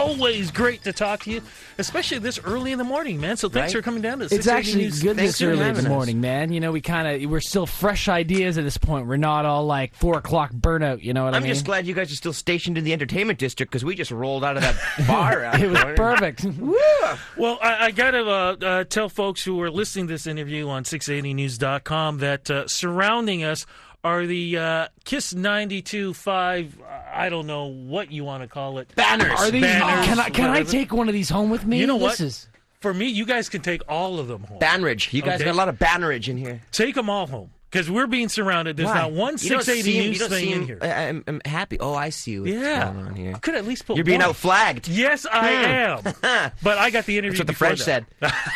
always great to talk to you, especially this early in the morning, man. So thanks for coming down to 680 It's actually News. good this early in the us. morning, man. You know, we're still fresh ideas at this point. We're not all like 4 o'clock burnout, you know what I mean? I'm just glad you guys are still stationed in the entertainment district because we just rolled out of that bar. It was perfect. Well, I got to tell folks who are listening to this interview on 680news.com that surrounding us are the KISS 92.5, I don't know what you want to call it. Banners. Are these? Banners, Can I whatever. take one of these home with me? You know what? This is For me, you guys can take all of them home. Bannerage. You guys Okay. got a lot of bannerage in here. Take them all home. Because we're being surrounded. There's Why? not one You don't 680 seem- News you don't thing seem, in here. I'm happy. Oh, I see what's Yeah. going on here. I could at least put You're being one. outflagged. Yes, I am. But I got the interview That's what the before French said.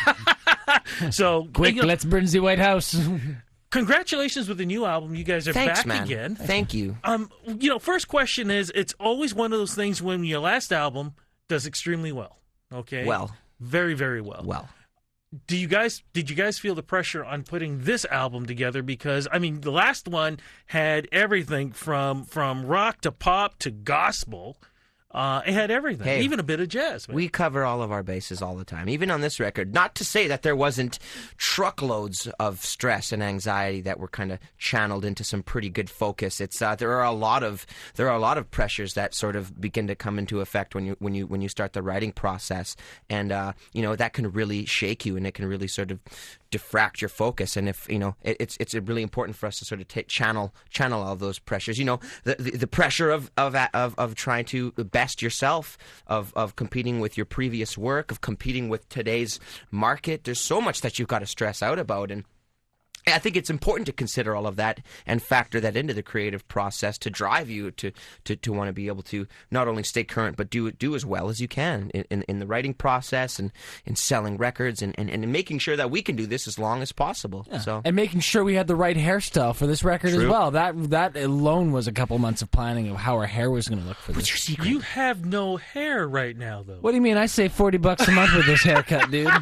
that. So, quick. you know, Let's burn the White House. congratulations with the new album. You guys are Thanks, back man. again. Thank you. First question is, it's always one of those things when your last album does extremely well. Okay? Well. Very, very well. Well. Did you guys feel the pressure on putting this album together? Because I mean, the last one had everything from rock to pop to gospel. It had everything, Hey, even a bit of jazz. Man. We cover all of our bases all the time, even on this record. Not to say that there wasn't truckloads of stress and anxiety that were kind of channeled into some pretty good focus. It's there are a lot of pressures that sort of begin to come into effect when you start the writing process, and that can really shake you, and it can really sort of diffract your focus. And if it's really important for us to sort of channel all of those pressures. The pressure of trying to best yourself, of competing with your previous work, of competing with today's market. There's so much that you've got to stress out about, and I think it's important to consider all of that and factor that into the creative process to drive you to want to be able to not only stay current but do as well as you can in the writing process and in selling records and making sure that we can do this as long as possible. Yeah. So and making sure we had the right hairstyle for this record as well. That alone was a couple months of planning of how our hair was going to look for this. what's your secret? You have no hair right now, though. What do you mean? I save $40 a month with this haircut, dude.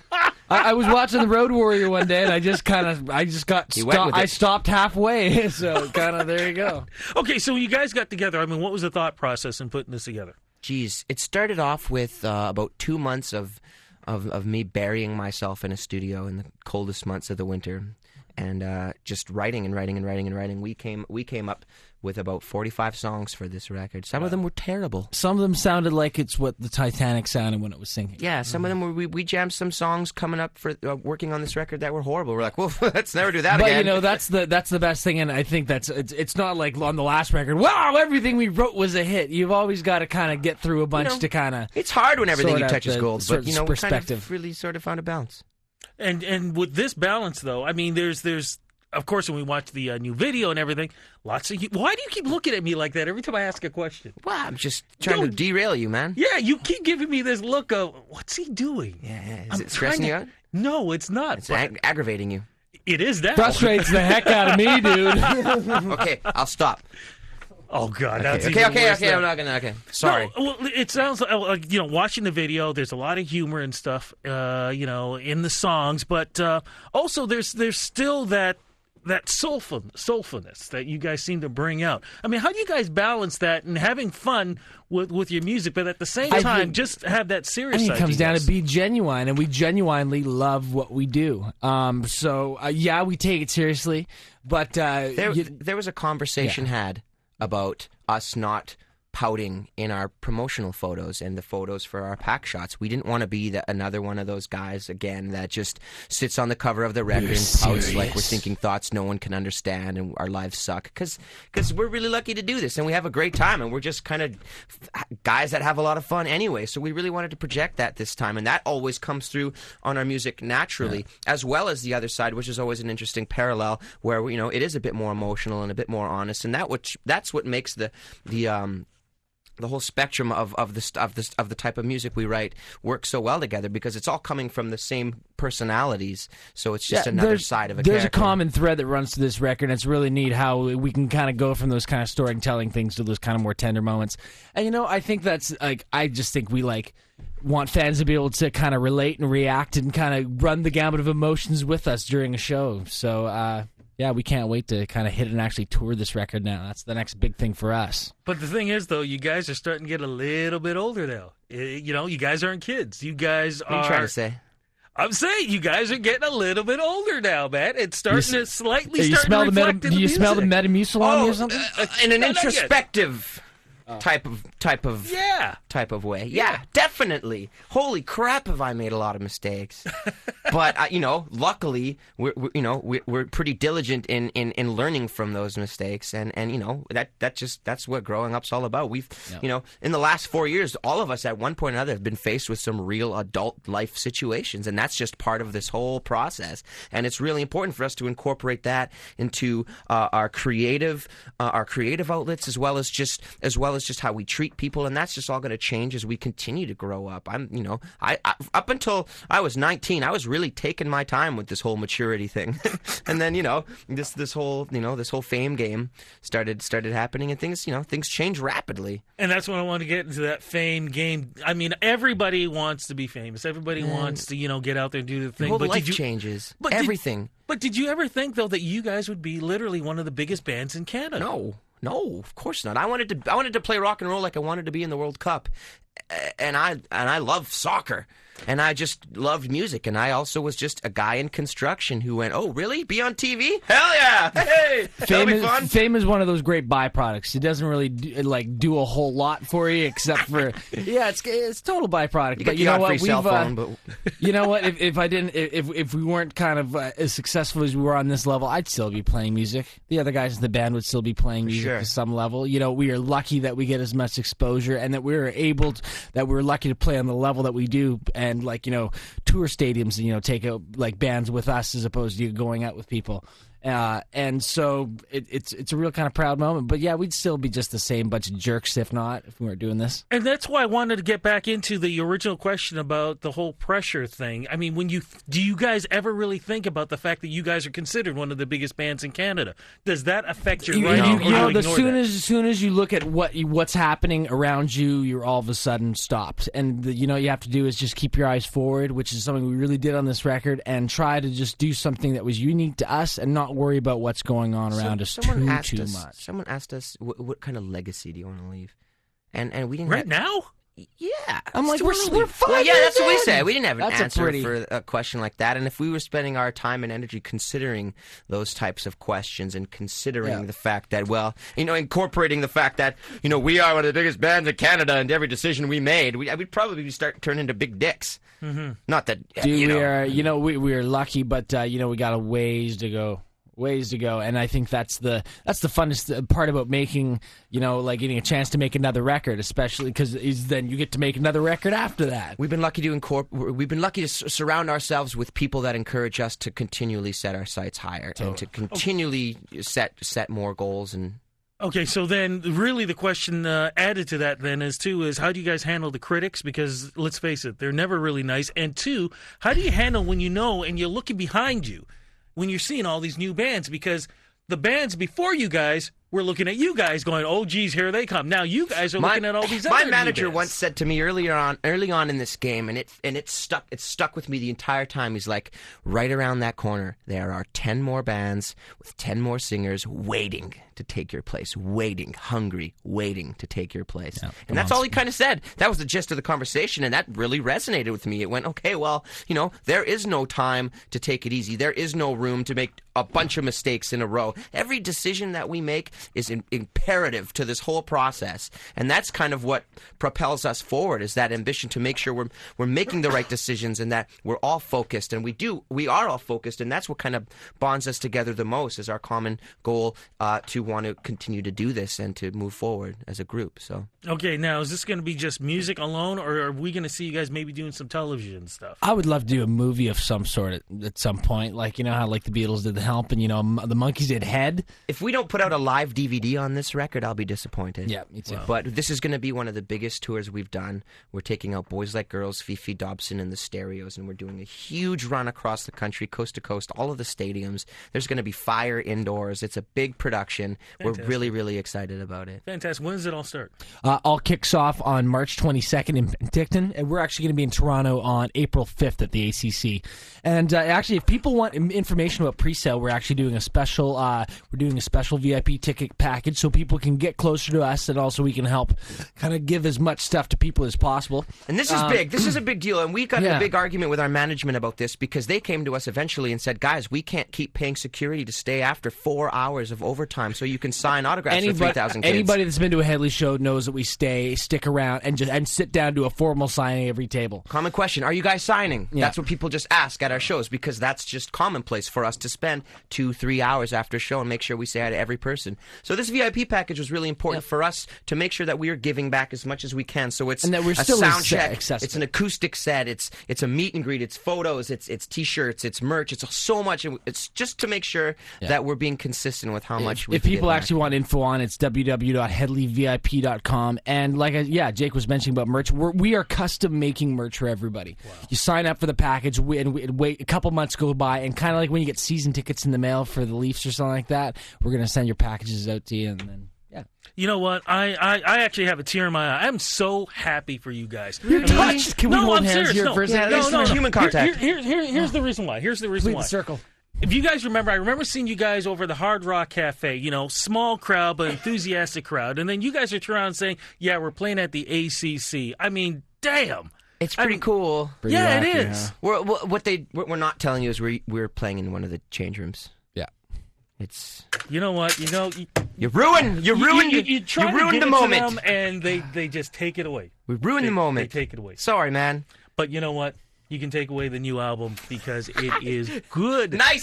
I was watching The Road Warrior one day, and I just stopped halfway. So kind of there you go. Okay, so you guys got together. I mean, what was the thought process in putting this together? Geez, it started off with about 2 months of me burying myself in a studio in the coldest months of the winter, and just writing and writing and writing and writing. We came up with about 45 songs for this record. Some of them were terrible. Some of them sounded like it's what the Titanic sounded when it was sinking. Yeah, some of them were. We jammed some songs coming up for working on this record that were horrible. We're like, well, let's never do that again. But that's the best thing, and I think it's not like on the last record. Wow, everything we wrote was a hit. You've always got to kind of get through a bunch to kind of. It's hard when everything you touch is gold, but we kind perspective. of really sort of found a balance. And with this balance, though, I mean, there's of course, when we watch the new video and everything, lots of. Why do you keep looking at me like that every time I ask a question? Well, I'm just trying to derail you, man. Yeah, you keep giving me this look of what's he doing? Yeah. Is it stressing you out? No, it's not. It's aggravating you. It is that. Frustrates the heck out of me, dude. Okay, I'll stop. Oh God, that's Okay. even worse I'm than- not gonna. Okay, sorry. No, well, it sounds like watching the video. There's a lot of humor and stuff, in the songs, but also there's still that soulfulness that you guys seem to bring out. I mean, how do you guys balance that and having fun with your music, but at the same time just have that serious? I think it side comes to you down guys? to be genuine, and we genuinely love what we do. Yeah, we take it seriously, but There was a conversation had about us not pouting in our promotional photos and the photos for our pack shots. We didn't want to be another one of those guys again that just sits on the cover of the record and pouts like we're thinking thoughts no one can understand and our lives suck. Because we're really lucky to do this and we have a great time and we're just kind of guys that have a lot of fun anyway. So we really wanted to project that this time, and that always comes through on our music naturally, as well as the other side, which is always an interesting parallel where it is a bit more emotional and a bit more honest, and that's what makes the whole spectrum of the type of music we write work so well together, because it's all coming from the same personalities. So it's just another side of a There's character. a common thread that runs to this record, and it's really neat how we can kind of go from those kind of storytelling things to those kind of more tender moments. And I think that's I just think we want fans to be able to kind of relate and react and kind of run the gamut of emotions with us during a show. So yeah, we can't wait to kind of hit and actually tour this record now. That's the next big thing for us. But the thing is, though, you guys are starting to get a little bit older now. You know, you guys aren't kids. You guys What are you trying to say? I'm saying you guys are getting a little bit older now, man. It's starting to slightly You start smell to the reflect in the you smell the music. Metamucil on me or something? In an No, not yet. introspective type of Yeah. type of way. Yeah, definitely. Holy crap, have I made a lot of mistakes? But you know, luckily we're pretty diligent in learning from those mistakes, and you know that's what growing up's all about. We've you know, in the last 4 years, all of us at one point or another have been faced with some real adult life situations, and that's just part of this whole process. And it's really important for us to incorporate that into our creative outlets, as well as just how we treat people, and that's just all going to change as we continue to grow up. I up until I was 19, I was really taking my time with this whole maturity thing, and then this whole fame game started happening, and things change rapidly. And that's when I want to get into that fame game. I mean, everybody wants to be famous. Everybody wants to, get out there and do the thing. The whole But life did you, changes. but Everything. But did you ever think, though, that you guys would be literally one of the biggest bands in Canada? No, of course not. I wanted to play rock and roll like I wanted to be in the World Cup, and I love soccer, and I just loved music, and I also was just a guy in construction who went, "Oh, really? Be on TV? Hell yeah! Hey, that'll be fun." Fame is one of those great byproducts. It doesn't really do a whole lot for you, except for it's total byproduct. But you know what? Cell phone, but you know what? If we weren't kind of as successful as we were on this level, I'd still be playing music. The other guys in the band would still be playing music sure. to some level. You know, we are lucky that we get as much exposure, and that we're lucky to play on the level that we do, and tour stadiums, take out like bands with us as opposed to going out with people. And so it's a real kind of proud moment. But yeah, we'd still be just the same bunch of jerks if we weren't doing this. And that's why I wanted to get back into the original question about the whole pressure thing. I mean, do you guys ever really think about the fact that you guys are considered one of the biggest bands in Canada? Does that affect your writing? As soon as you look at what's happening around you, you're all of a sudden stopped. And you have to do is just keep your eyes forward, which is something we really did on this record, and try to just do something that was unique to us and not worry about what's going on around us too much. Someone asked us, what kind of legacy do you want to leave? And we didn't right now. Yeah, I'm like, we're 5 well, yeah, years that's what we in. said. We didn't have an That's answer for a question like that. And if we were spending our time and energy considering those types of questions and considering the fact that, incorporating the fact that, we are one of the biggest bands in Canada, and every decision we made, we'd probably start turning into big dicks. Mm-hmm. Not that, we are lucky, but, we got a ways to go. And I think that's the funnest part about making, getting a chance to make another record, especially because then you get to make another record after that. We've been lucky to surround ourselves with people that encourage us to continually set our sights higher and to continually set more goals. And okay, so then really the question added to that then is how do you guys handle the critics? Because let's face it, they're never really nice. And two, how do you handle when and you're looking behind you when you're seeing all these new bands? Because the bands before you guys were looking at you guys going, "Oh, geez, here they come." Now you guys are looking at all these other My new manager bands. once said to me early on in this game, and it stuck with me the entire time. He's like, right around that corner, there are 10 more bands with 10 more singers waiting to take your place, hungry, waiting to take your place. Yeah, and that's all he kind of said. That was the gist of the conversation, and that really resonated with me. It went, okay, well, there is no time to take it easy. There is no room to make a bunch of mistakes in a row. Every decision that we make is imperative to this whole process, and that's kind of what propels us forward, is that ambition to make sure we're making the right decisions, and that we're all focused, and we are all focused, and that's what kind of bonds us together the most, is our common goal to want to continue to do this and to move forward as a group. So okay, now is this going to be just music alone, or are we going to see you guys maybe doing some television stuff? I would love to do a movie of some sort at some point, like how like the Beatles did The Help, and the Monkees did Head. If we don't put out a live have DVD on this record, I'll be disappointed. Yeah, me too. Wow. But this is going to be one of the biggest tours we've done. We're taking out Boys Like Girls, Fifi Dobson, and the Stereos, and we're doing a huge run across the country, coast to coast, all of the stadiums. There's going to be fire indoors. It's a big production. Fantastic. We're really, really excited about it. Fantastic. When does it all start? All kicks off on March 22nd in Penticton, and we're actually going to be in Toronto on April 5th at the ACC. And actually, if people want information about pre-sale, we're actually doing a special. VIP ticket package, so people can get closer to us, and also we can help kind of give as much stuff to people as possible. And this is big. This is a big deal. And we got in Yeah. a big argument with our management about this because they came to us eventually and said, guys, we can't keep paying security to stay after 4 hours of overtime so you can sign autographs for 3,000 kids. Anybody that's been to a Headley show knows that we stick around, and sit down to a formal signing every table. Common question, are you guys signing? Yeah. That's what people just ask at our shows because that's just commonplace for us to spend 2-3 hours after a show and make sure we say hi to every person. So this VIP package was really important for us to make sure that we are giving back as much as we can. So it's And that we're a still sound check, accessible. it's an acoustic set, it's a meet and greet, it's photos, it's T-shirts, it's merch, it's so much. It's just to make sure that we're being consistent with how much we If can people give actually want info on it, it's www.headleyvip.com. And Jake was mentioning about merch. We are custom making merch for everybody. Wow. You sign up for the package, and wait a couple months go by, and kind of like when you get season tickets in the mail for the Leafs or something like that, we're going to send your packages out to you, and then You know what? I actually have a tear in my eye. I'm so happy for you guys. You're touched. Can we hold I'm hands serious. here No. for a Yeah, second? there's human contact. Here's the reason why. Here's the reason Complete why. the circle. If you guys remember, I remember seeing you guys over the Hard Rock Cafe, small crowd but enthusiastic crowd. And then you guys are turning around saying, yeah, we're playing at the ACC. I mean, damn. It's pretty cool. Pretty Yeah, wacky, it is. What we're not telling you is we're playing in one of the change rooms. Yeah. It's You know what? you ruined you try to ruined give the it moment. to them, and they just take it away. We ruined the moment. They take it away. Sorry, man. But you know what? You can take away the new album because it is good. Nice.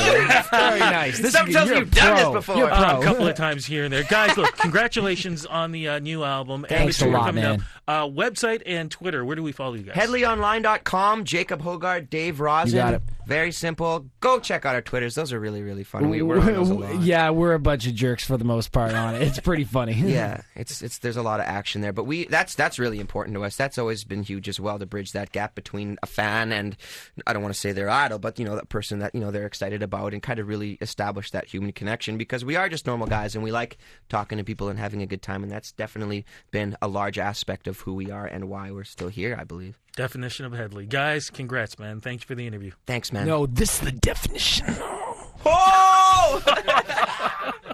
Very nice. Some tells you're you've done this before. You're a pro. A couple of times here and there. Guys, look, congratulations on the new album. Thanks and the a tour lot, coming man. up. Website and Twitter. Where do we follow you guys? HeadleyOnline.com, Jacob Hogarth, Dave Rosin. You got it. Very simple. Go check out our Twitters. Those are really, really fun. We're on those a lot. Yeah, we're a bunch of jerks for the most part on it. It's pretty funny. Yeah, it's there's a lot of action there, but that's really important to us. That's always been huge as well to bridge that gap between a fan and I don't want to say their idol, but that person that they're excited about and kind of really establish that human connection because we are just normal guys and we like talking to people and having a good time, and that's definitely been a large aspect of who we are and why we're still here, I believe. Definition of Headley. Guys, congrats, man. Thanks for the interview. Thanks, man. No, this is the definition. Oh!